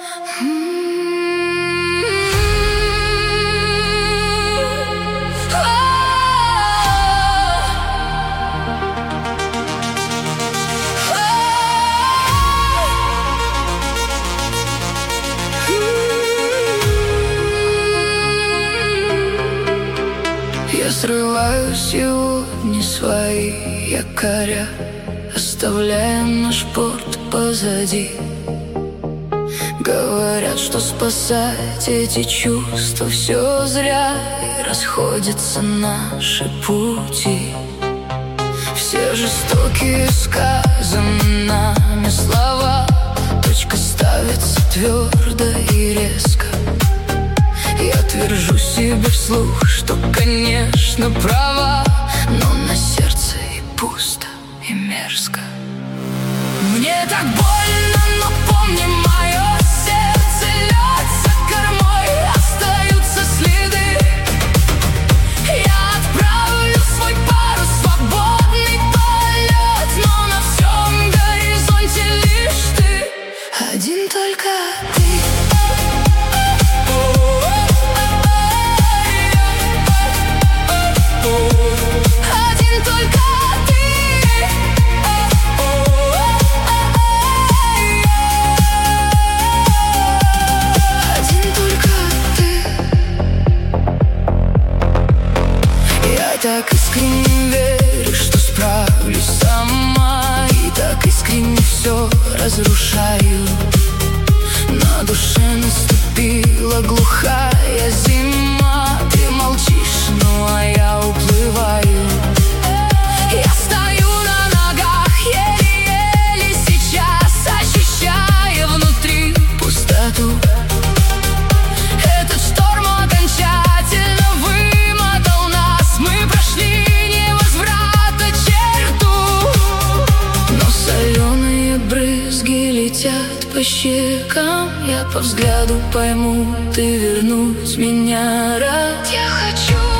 Я срываю сегодня свои якоря, оставляя наш порт позади. Говорят, что спасать эти чувства все зря, и расходятся наши пути. Все жестокие сказанные нами слова, точка ставится твердо и резко. Я твержу себе вслух, что, конечно, права, но на сердце и пусто, и мерзко. Мне так больно, но помни, мое сердце льется кормой, остаются следы. Я отправлю свой парус в свободный полет, но на всем горизонте лишь ты, один только ты. Так искренне верю, что справлюсь сама, и так искренне все разрушаю. На душе наступила глухая зима. Ты молчишь, ну а я уплываю. Я стою на ногах еле-еле сейчас, ощущая внутри пустоту. Этот шторм окончательно вымотал нас. Мы прошли невозврата черту, но соленые брызги летят по щекам. Я по взгляду пойму, ты вернуть меня рад. Я хочу